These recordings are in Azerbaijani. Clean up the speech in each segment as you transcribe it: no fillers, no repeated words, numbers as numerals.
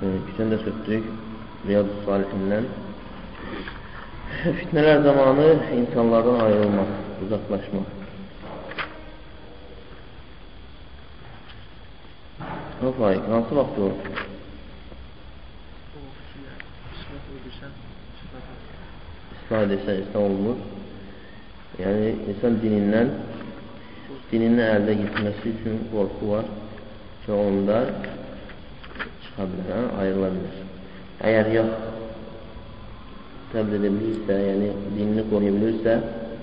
Geçen de söktük Riyad-ı Salihinden. Fitneler zamanı insanlardan ayrılmak, uzaklaşmak. Hansı vaxt o? İslah edirsən, İslah olunur. Yəni, insan dinindən əldə gitməsi üçün qorxu var ki, onda çıxa bilər, ayrıla bilər. Əgər yox, təbliğ edebilirsə, yəni dinini qoruyabilirsə,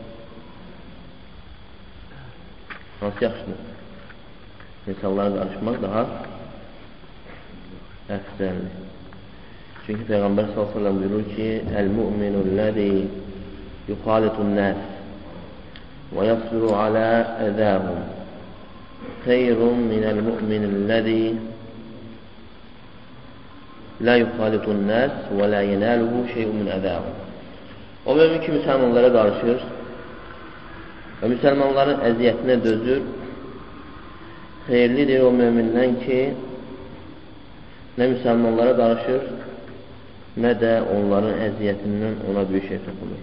hansı yaxşıdır? İnsanlara qarışmaq daha əfsəldir. Çünki Peyğəmbər s.ə.v buyurur ki, Əl-mu'minu'l-ləzi yuxalitun-nəs və yasbiru alə əzəhum xeyrun minəl-mu'minu'l-ləzi la yuxalitun-nəs və la yenəluhu şeyun min əzəhum. O mümin ki, müsəlmanlara qarışır və müsəlmanların əziyyətinə dözür. Xeyirlidir o mümindən ki, nə müsəlmanlara qarışır, nə də onların əziyyətindən ona bir şey toxunur.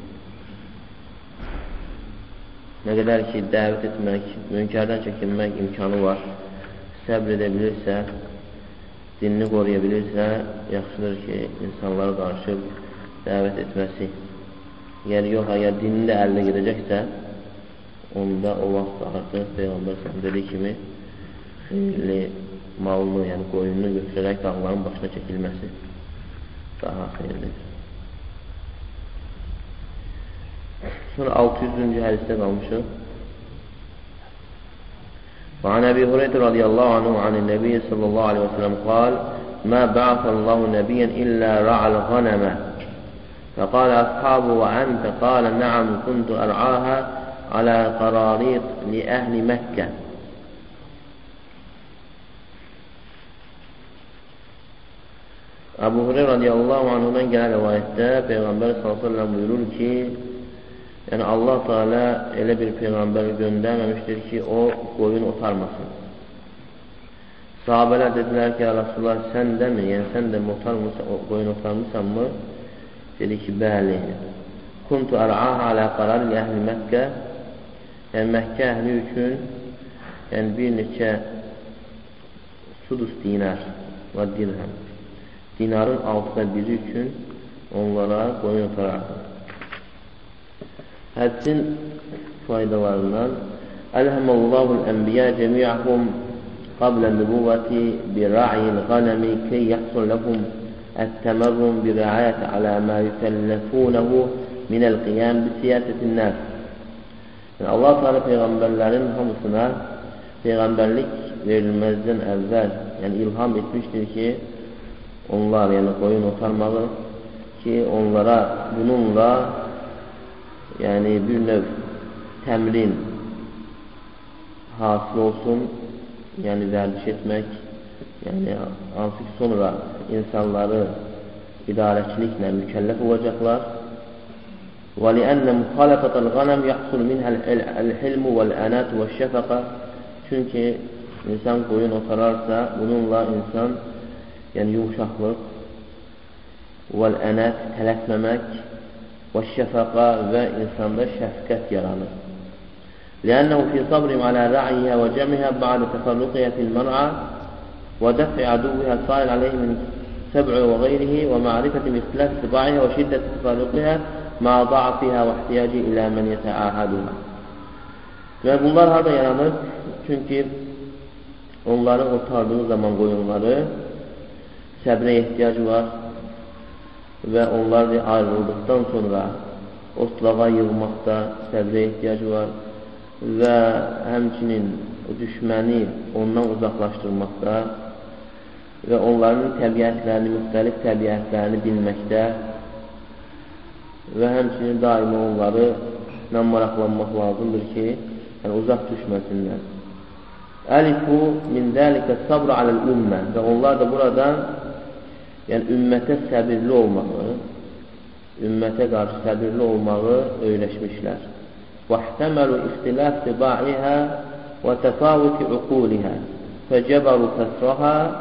Nə qədər ki, dəvət etmək, münkərdən çəkinmək imkanı var, səbr edə bilirsə, dinini qoruya bilirsə, yaxşıdır ki, insanlara qarışıb dəvət etməsi. Əgər dinini də əldə gedəcəksə, onda o vaxt artıq Peyğəmbər s.ə.v dediyi kimi xeyirli malını, yəni qoyununu götürərək dağların başına çəkilməsi daha xeyirlidir. Sonra 600-cü hədisdə qalmışıq. وعن أبي هريرة رضي الله عنه عن النبي صلى الله عليه وسلم قال ما بعث الله نبيا إلا رعى الغنم فقال أصحابه وأنت قال نعم كنت أرعاها على قراريط لأهل مكة. Əbu Hureyra radiyallahu anhudan gələn rivayətdə Peyğəmbər s.ə.v buyurur ki, yəni Allah Teala elə bir Peyğəmbər göndərməmişdir ki, o qoyun otarmasın. Sahabələr dedilər ki, Rasulullah səndəmi? Yəni sən də qoyun otarmısan mı? Dedi ki, bəli. Kuntu ər'aha alə qarari əhli Məkkə. Yəni Məkkə əhli üçün yəni bir neçə sudus dinar və dirhəm. Dinarın 1/6 üçün onlara qoyun otarardı. Həccin faydalarından Əlhəməllahul ənbiyə cəmiyyəhum qablə nübuvvəti bira'il qanəmi key yəhsul ləhum ət-təmərrum bira'ayəti alə mə yükəlləfunəhu minəl qiyam bisiyasətin nəs. Allah Teala Peyğəmbərlərin hamısına Peyğəmbərlik verilməzdən əvvəl yəni ilham etmişdir ki, onlar, yəni qoyun otarmağı ki, onlara bununla yəni bir növ təmrin hasıl olsun, yəni vərdiş etmək, yəni hansı ki sonra insanları idarəçiliklə mükəlləf olacaqlar. وَلِأَنَّ مُخَالَفَةَ الْغَنَمْ يَحْصُلُ مِنْهَا الْحِلْمُ وَالْأَنَاتُ وَالشَّفَقَةُ. Çünki insan qoyun otararsa, bununla insan yəni yumuşaqlıq, vəl-ənət, tələsməmək, və-şəfəqa və insanda şəfqət yaranır. لأنه في صبر على رعيها وجمعها بعد تفرقها في المرعى ودفع عدوها الصائل عليه من سبع وغيره ومعرفة باختلاف طباعها وشدة تفرقها مع ضعفها واحتياج إلى من يتعاهدها. Ve bunlar harada yaranır? Çünkü onların otardığı zaman qoyunları səbrə ehtiyac var və onlar ayrıldıqdan sonra otlağa yığmaqda səbrə ehtiyac var və həmçinin düşməni ondan uzaqlaşdırmaqda və onların təbiətlərini, müxtəlif təbiətlərini bilməkdə və həmçinin daima onları maraqlanmaq lazımdır ki, yəni uzaq düşməsinlər. Əlifu min zəlikə sabr aləl ümmə və onlar da buradan yəni ümmətə səbirli olmağı, ümmətə qarşı səbirli olmağı öyrəşmişlər. وَاحْتَمَلُوا اِخْتِلَافِ طِبَاعِهَا وَتَفَاوُتِ عُقُولِهَا فَجَبَرُوا كَسْرَهَا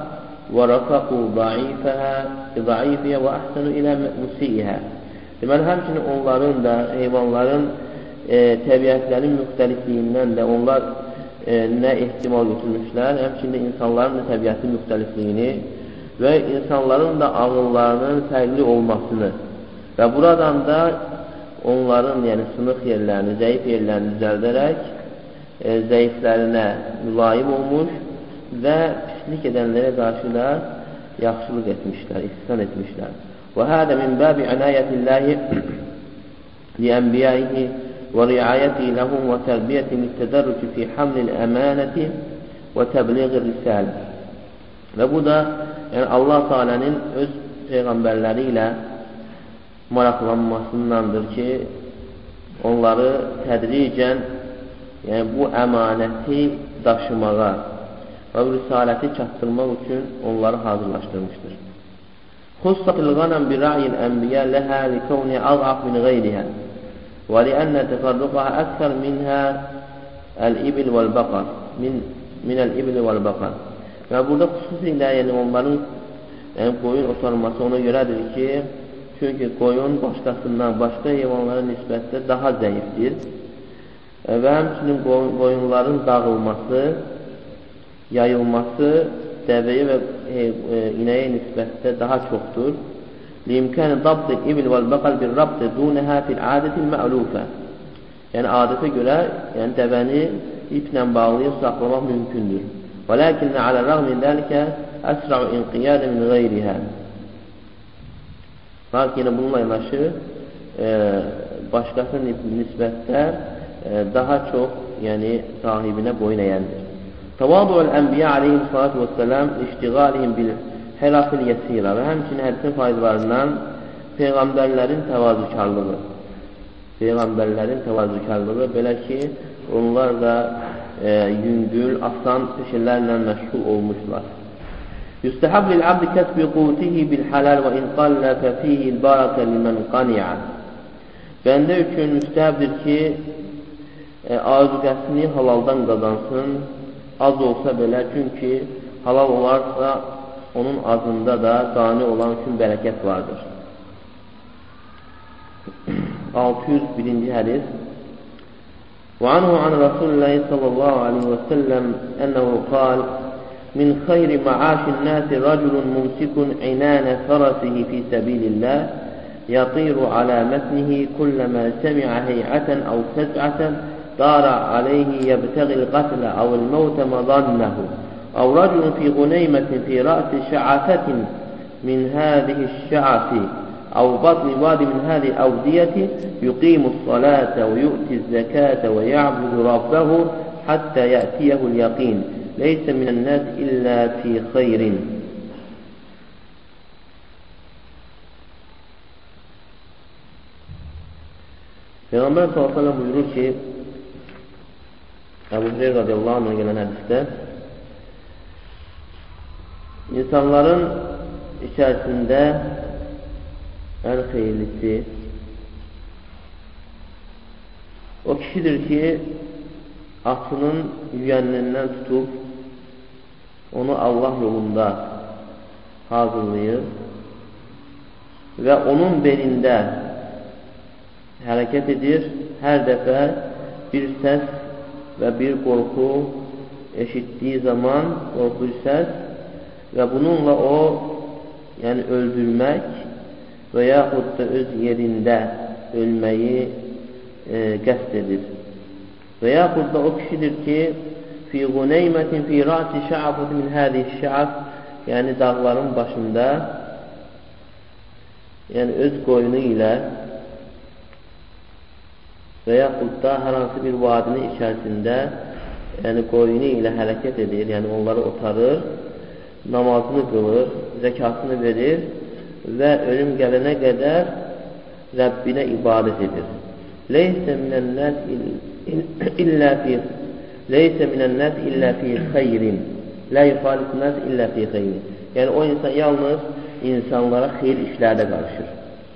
وَرَفَقُوا ضَعِيفِهَا وَأَحْسَنُوا إِلَى مُسِيئِهَا. Deməli, həmçinin onların da, heyvanların təbiətlərin müxtəlifliyindən də onlar nə ehtimal götürmüşlər, həmçinin insanların da təbiətin müxtəlifliyini və insanların da ağıllarının fərqli olmasını və buradan da onların, yəni sınıq yerlərini, zəif yerlərini düzəldərək zəiflərinə mülayim olmuş və pislik edənlərə qarşı da yaxşılıq etmişlər, ihsan etmişlər. Və hədə min bəbi ənayətilləhi liənbiyəyihi və riayəti ləhum və tərbiyyəti müttədərrücü fi hamlil əmanəti və təbliği risələ. Və bu da yəni Allah Teala'nın öz peyğəmbərləri ilə maraqlanmasındandır ki, onları tədricən yəni bu əmanəti daşımağa və bu risaləti çatdırmaq üçün onları hazırlaşdırmışdır. Xussatil qanam bi ra'yil ənbiyə ləhə li kavni az'af min qeyrihə və liənnə təfarruqaha əksər minhə əl-ibil vəl-bəqar minəl ibil vəl-bəqar. Və burada xüsusilə yəni onların qoyun otarması ona görədir ki, çünki qoyun başqasından, başqa heyvanlara nisbətdə daha zəifdir və həmçinin qoyunların dağılması, yayılması dəvəyə və inəyə nisbətdə daha çoxdur. Limkəni dabdil ibil vəl-bəqal bir rabdə dunəhə fil adətil mə'lufə. Yəni, adətə görə yəni, dəvəni iplə bağlayıb saxlamaq mümkündür. Və ləkinnə alə rəğmin dəlikə əsra'u inqiyadə min qeyrihə. Lakin bununla yanaşı başqası nisbətdə daha çox yəni, sahibinə boyun əyəndir. Təvadu'l ənbiyə aleyhissalatu vesselam iştiğalihim bil helafil yəsirə və həmçinin hədisin faydalarından Peyğəmbərlərin təvazükarlığı belə ki, onlar da yüngül, asan peşələrlə məşğul olmuşlar. Yüstəhəb lil-abdi kəsbi qutihi bil-halal və in qallə fəfihil barakə limən qani'a. Bəndə üçün müstəhəbdir ki, azuqəsini halaldan qazansın, az olsa belə, çünki halal olarsa onun azında da qani olan üçün bərəkət vardır. 601-ci hədis. Və anhu an Rasulillahi sallallahu aleyhi və səlləm ənəhu qal min xeyri ma'aşin nəsi rəculun mumsikun inənə fərəsihi fi səbilillah yatiru alə mətnihi kulləmə səmi'ə hey'ətən əv fəz'ətən دار عليه يبتغي القتل أو الموت مظنه أو رجل في غنيمة في رأس شعفة من هذه الشعف أو بطن واد من هذه الأودية يقيم الصلاة ويؤتي الزكاة ويعبد ربه حتى يأتيه اليقين ليس من الناس إلا في خير. Peyğəmbər s.ə.v buyurur ki, Əbu Hüreyra radiyallahu anh'a gələn hədisdə insanların içərisində ən xeyirlisi o kişidir ki, atının yüyənlindən tutub onu Allah yolunda hazırlayır və onun belində hərəkət edir. Hər dəfə bir səs və bir qorxu eşitdiyi zaman qorxu səs və bununla o yəni öldürmək və yaxud da öz yerində ölməyi qəsd edir. Və yaxud da o kişidir ki fi ğuneymətin fi rəsi şə'afətin min hədihi şə'af yəni dağların başında yəni öz qoyunu ilə və yaxud da hər hansı bir vadinin içərisində yəni qoyunu ilə hərəkət edir, yəni onları otarır, namazını qılır, zəkatını verir və ölüm gələnə qədər Rəbbinə ibadət edir. Leysə minən-nəs illə fi xeyrin lə yuxalifun-nəs illə fi xeyrin. Yəni o insan yalnız insanlara xeyir işlərdə qarışır.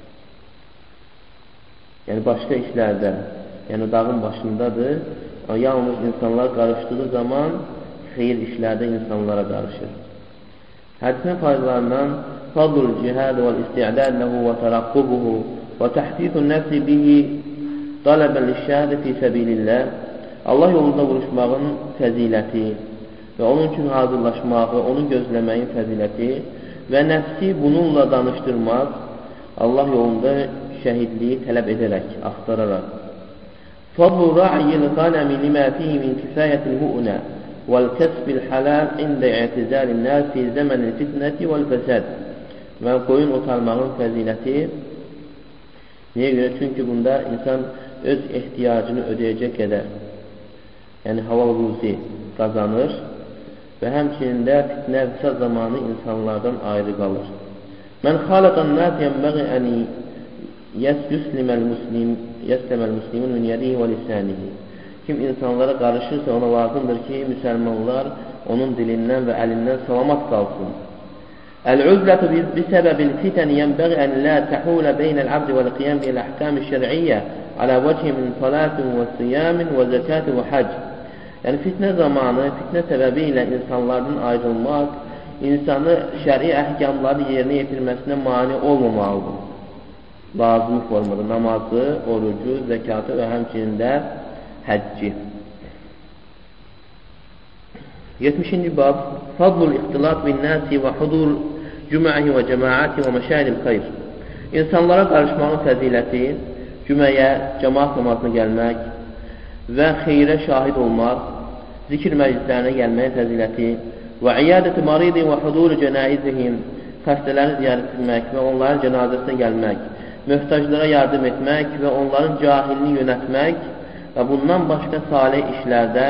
Yəni başqa işlərdə, yəni dağın başındadır, yalnız insanlar qarışdığı zaman xeyir işlərdə insanlara qarışır. Hədisin faydalarından fadlul cihad vəl-isti'dad ləhu və təraqqubuhu və təhdithun nəfsi bihi talabən liş-şəhədə fi səbilillah. Allah yolunda vuruşmağın fəziləti və onun üçün hazırlaşmağı, onu gözləməyin fəziləti və nəfsi bununla danışdırmaq, Allah yolunda şəhidliyi tələb edərək, axtararaq. Fadlu ra'yil qanəmi limə fihi min kifayətil mu'nə vəl-kəsbil halal ində i'tizalin nəs fi zəmənil fitnəti vəl-fəsəd. Və qoyun otarmağın fəziləti niyə görə? Çünki bunda insan öz ehtiyacını ödəyəcək qədər, yəni halal ruzi qazanır və həmçinin də fitnə və fəsad zamanı insanlardan ayrı qalır. Mən xalaqan nas yenbəği ən yəsləməl muslimun min yədihi və lisanihi. Kim insanlara qarışırsa ona lazımdır ki, müsəlmanlar onun dilindən və əlindən salamat qalsın. Əl-uzlətu bisəbəbil fitən yenbəği ən la təhulə beynəl abdi və l-qiyam bil əhkam-ı şər'iyyə alə vəcih min salatin və siyamin və zəkati və hac. Yəni fitnə zamanı, fitnə səbəbi ilə insanlardan ayrılmaq, insanı şəri əhkamları yerinə yetirməsinə mane olmamalıdır. Lazım formada namazı, orucu, zəkatı və həmçinin də həcci. 70-ci bab Fadlul ixtilat bin nasi və hudur cüməhi və cəmaati və məşəhidil xeyr. İnsanlara qarışmağın fəziləti, cüməyə, cəmaat namazına gəlmək və xeyrə şahid olmaq, zikr məclislərinə gəlməyin fəziləti və iyadəti maridi və huduru cənaizihim, xəstələri ziyarət etmək və onların cənazəsinə gəlmək, möhtaclara yardım etmək və onların cahilini yönətmək və bundan başqa salih işlərdə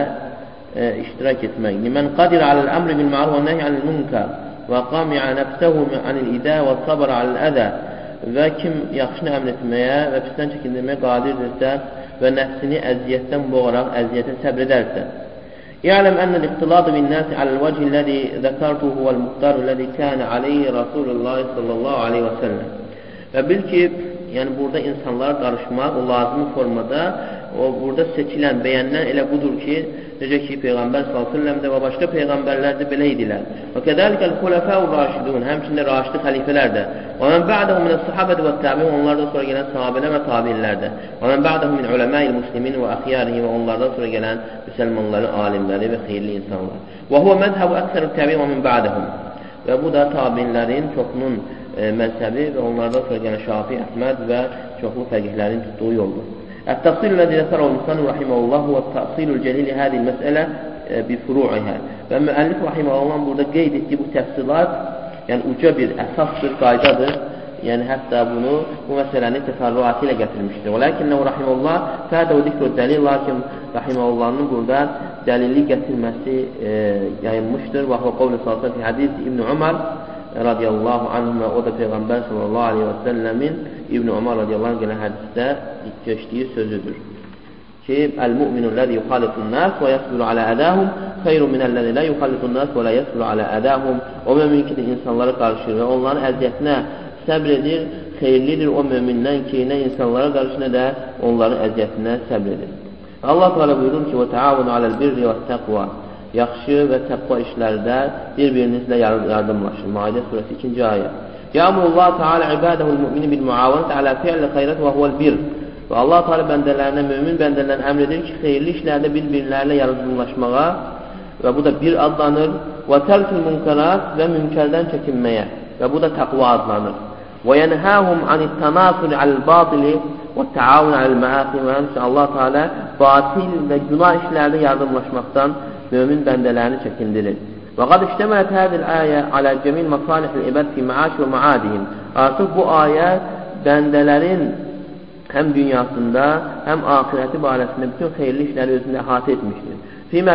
iştirak etmək. Limən qadir aləl əmri bil ma'ruf və nəhy anil munkar və qami'a nəfsəhu anil idə və sabr aləl ədə. Və kim yaxşını əmr etməyə və pisdən çəkindirməyə qadirdirsə və nəfsini əziyyətdən boğaraq əziyyətə səbr edərsə. İ'ləm ənəl ixtilatı bin nəsi aləl vəcih ləzi zəkartuhu vəl-muxtaru ləzi kənə aleyhi Rasulullah sallallahu aleyhi və səlləm. Və bil ki, yəni burada insanlara qarışmaq o lazım formada, o burada seçilən, bəyənilən elə budur ki, necə ki Peyğəmbər s.ə.v də və başqa Peyğəmbərlər də belə idilər. Və kədəlikəl xulafəu raşidun, həmçində raşidi xəlifələr də. Və mən ba'dəhu minəs sahabəti və təbiun, onlardan sonra gələn sahabələr və tabiinlər də. Və mən ba'dəhu min uləməil muslimin və əxiyarihi, və onlardan sonra gələn müsəlmanların alimləri və xeyirli insanlar. Və huvə məzhəbu əksərü təbiun və min ba'dəhum. Və bu da tabiinlərin çoxunun məzhəbi və onlardan sonra gələn Şafi, Əhməd və çoxlu fəqihlərin tutduğu yoldur. التفصيل الذي ذكره المصنف رحمه الله هو التفصيل الجليل هذه المسألة بفروعها. Və müəllif rahimehullah burada qeyd etdiyi bu təfsilat, yəni uca bir əsasdır, qaydadır. Yəni hətta bunu bu məsələni təfərrüatı ilə gətirmişdir. Lakinnəhu rahimehullah fədəu zikru dəlil, lakin rahimehullahın burada dəlilli gətirməsi yayılmışdır. Və o qavli sallallahu fi hadis İbn Ömər radiyallahu anhuma, o da Peyğəmbər sallallahu aleyhi və səlləmin İbn Ömər radiyallahu anh gələn hədisdə keçdiyi sözüdür ki, əl-mu'minu ləzi yuxalitun nas və yəsbiru alə ədəhum xeyrun minəlləzi lə yuxalitun nas və lə yəsbiru alə ədəhum. O mümin ki, insanlara qarışır və onların əziyyətinə səbr edir, xeyirlidir o mümindən ki, nə insanlara qarışır, nə də onların əziyyətinə səbr edir. Allah Teala buyurur ki, və təavunu aləl birri və təqva, yaxşı və təqva işlərdə bir-birinizlə yardımlaşır. Maidə surəsi 2-ci ayə. Yəmurullah Teala ibadəhul mümini bil muavanət alə fi'lə xeyrət və huvəl bir. Və Allah Teala bəndələrinə, mümin bəndələrinə əmr edir ki, xeyirli işlərdə bir-birinlərlə yardımlaşmağa və bu da bir adlanır. Və tərkül münkarat və mümkərdən çəkinməyə və bu da təqva adlanır. Və yənhəhum anit-tənasuli aləl-batili və təavun aləl-məəqi və həmçə Allah Teala batil və günah işlərdə yardımlaşmaqdan mümin bəndələrini çəkindirir. Və qad iştəmələt hədil ayə alə cəmil məsalihil ibəd fi məaş və məadihim. Artıq bu ayə bəndələrin həm dünyasında, həm ahirəti barəsində bütün xeyirli işləri özündə əhatə etmişdir. Fīmə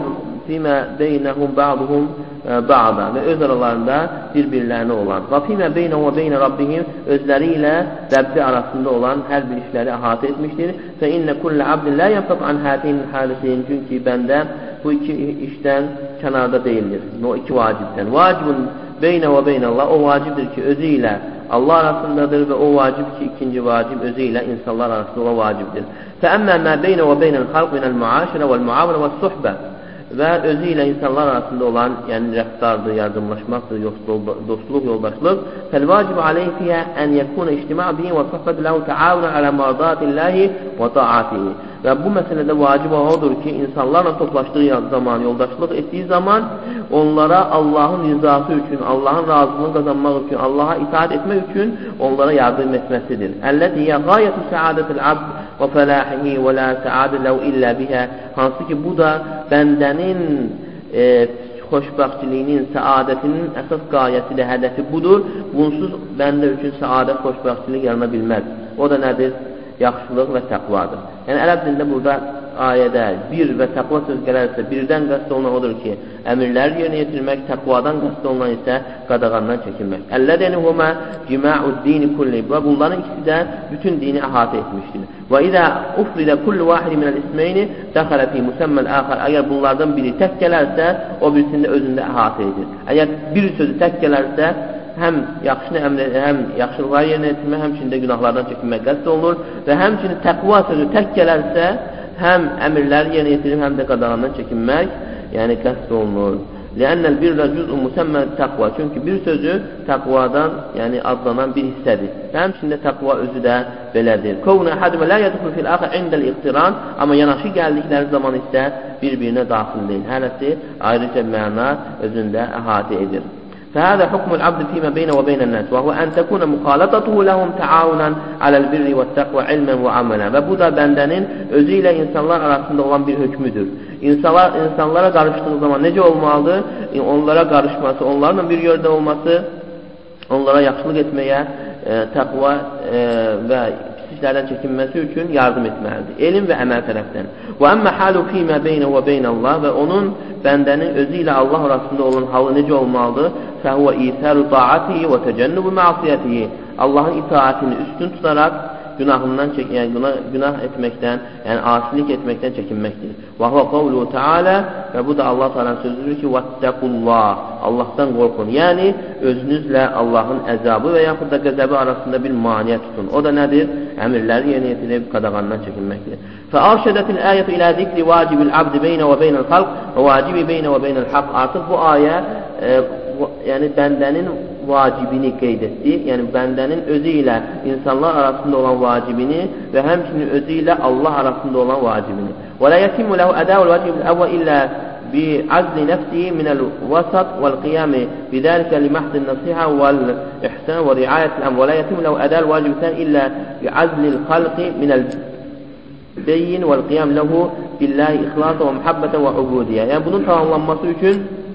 beynəhum ba'duhum ba'da və öz aralarında bir-birlərinə olan. Və fīmə beynəhum və beynə Rabbihim, özləri ilə Rəbbi arasında olan hər bir işləri əhatə etmişdir. Fə innə kullə abdin lə yənfəq an hətinin hadisin, çünki bəndə bu iki işdən kənarda deyildir. O iki vacibdən. Vacibun beynə və beynəllah, o vacibdir ki, özü ilə Allah arasındadır və o vacib ki, ikinci vacib özü ilə insanlar arasında olan vacibdir. Fəəmmə mə beynə və beynəl xalq minəl müaşirə vəl muavənə və suhbə. və özü ilə insanlar arasında olan, yəni rəftardır, yardımlaşmaqdır, dostluq, yoldaşlıq. Fəl-vacib aleyhi fiyhə ən yəkuna ictima' bihi və sohbət ləhu təavuna alə mardatillahi və taatihi. Və bu məsələdə vacib odur ki, insanlarla toplaşdığı zaman, yoldaşlıq etdiyi zaman onlara Allahın rızası üçün, Allahın razılığını qazanmaq üçün, Allaha itaat etmək üçün onlara yardım etməsidir. Əlləti hiyə qayətu səadətil abd və fələhihi və la səadə ləhu illə bihə. Hansı ki, bu da bəndənin xoşbəxtçiliyinin, səadətinin əsas qayəsidir, hədəfi budur. Bunsuz bəndə üçün səadət, xoşbəxtçilik yarana bilməz. O da nədir? Yaxşılıq və təqvadır. Yəni, ərəb dilində burada ayədə bir və təqva söz gələrsə, birdən qəsd olunan odur ki, əmirləri yerinə yetirmək, təqvadan qəsd olunan isə qadağandan çəkinmək. Əllədəni huma cima'ud-dini kulli. Və bunların ikisi də bütün dini əhatə etmişdir. Və izə ufridə kullu vahidi minəl ismeyni dəxələ fi müsəmməl əxər. Əgər bunlardan biri tək gələrsə, o birisində özündə əhatə edir. Əgər bir sözü tək gələrsə, həm yaxşılıqları yerinə yetirmək, həmçində günahlardan çəkinmək qəsd olunur və həmçinin təqva sözü tək gələrsə, həm əmirləri yerinə yetirib, həm də qadağandan çəkinmək, yəni qəsd olunur. Lənnəl birrə cüz'u müsəmmən təqva. Çünki bir sözü təqvadan, yəni adlanan bir hissədir. Və həmçində təqva özü də belədir. Kovnə hədmə lə yədxul fil axı indəl iqtiran. Amma yanaşı gəldikləri zaman isə bir-birinə daxil deyil. Hərəsi ayrıca məna özündə əhatə edir. فهذا حكم العبد فيما بينه وبين الناس وهو أن تكون مخالطته لهم تعاونا على البر والتقوى علما وعملا. Və bu da bəndənin özü ilə insanlar arasında olan bir hökmüdür. İnsanlara qarışdığı zaman necə olmalıdır? Onlara qarışması, onlarla bir yerdə olması, onlara yaxşılıq etməyə, təqva və pisliklərdən çəkinməsi üçün yardım etməlidir. Elm və əməl tərəfdən. Və əmmə halu fīmə beynə və beynəllah və onun bəndənin özü ilə Allah arasında olan halı necə olmalıdır? Fəhvə İsəru taatihi və təcənnübü məasiyyətihi. Allahın itaatini üstün tutaraq günahından günah etməkdən, yəni asilik etməkdən çəkinməkdir. Və huvə qavluhu Teala və bu da Allah Teala'nın sözüdür ki, vəttəqullah, Allahdan qorxun. Yəni özünüzlə Allahın əzabı və yaxud da qəzəbi arasında bir maniyə tutun. O da nədir? Əmirləri yerinə yetirib qadağandan çəkinməkdir. Fəarşədətil ayətu ilə zikri vacibil abdi beynə və beynəl xalq və vacibi beynə və beynəl haqq. Artıq bu ayə yəni bəndənin vacibini qeyd etdi. Yəni bəndənin özü ilə insanlar arasında olan vacibini və həmçinin özü ilə Allah arasında olan vacibini. Və la yetimmu lehu ədəvul vacibil əvvəl illə bi'azli nəfsihi minəl vasat vəl qiyami bidəlikə liməhzin nəsihə vəl ihsan və riayətil əmr. Və la yetimmu lehu ədəvul vacibil illə bi'azlil xalqi minəl beyin vəl qiyam lehu billahi ixlasa və muhabbətə və ubudiyyə. Yəni bunun tamamlanması üçün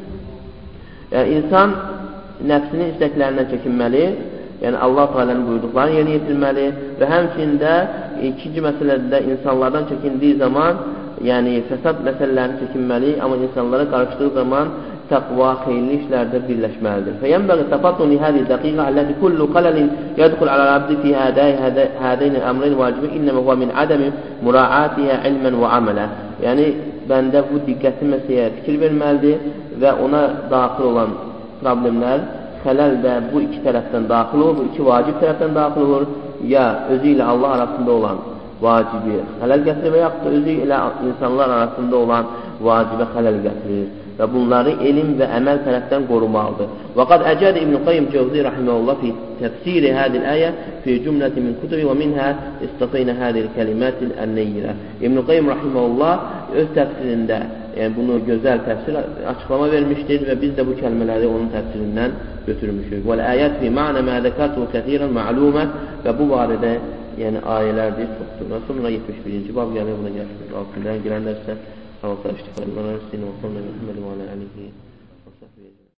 insan nəfsinin istəklərindən çəkinməli, yəni Allah Teala'nın buyurduqlarını yerinə yetirməli və həmçində ikinci məsələdə insanlardan çəkindiyi zaman, yəni fəsad məsələlərini çəkinməli, amma insanlara qarışdığı zaman təqva, xeyirli işlərdə birləşməlidir. Fəyənbəği təfattun lihədi dəqiqə əlləti kullu qalalin yədxul aləl-abdi fi hədəyni əmrin vacibi innəmə huvə min ədəmi muraatiyyə ilmən və amələ. Yəni bəndə bu diqqətli məsələyə fikir verməlidir və ona daxil olan problemlər, xələl də bu iki tərəfdən daxil olur, bu iki vacib tərəfdən daxil olur, ya özü ilə Allah arasında olan vacibi xələl gətirir və yaxud da özü ilə insanlar arasında olan vacibə xələl gətirir və bunları elm və əməl tərəfdən qorumalıdır. Və qad əcədə İbn-i Qayyim Cəvzi rahiməhullah fi təfsiri hədil əyə fi cümləti min kutubi və minhə istafeynə hədil kəlimətil ən-neyyirə. İbn-i Qayyim rahiməhullah öz təfsirində, yəni bunu gözəl təfsir açıqlama vermişdir və biz də bu kəlmələri onun təfsirindən götürmüşük. Vəl-əyət fi ma'nə mə zəkərtu kəthirən ma'lumə və bu barədə yəni ayələrdir çoxdur. Və sonra 71-ci bab gəlir, buna gəlsin. Altında girənlərsə Allah iştifadə edin.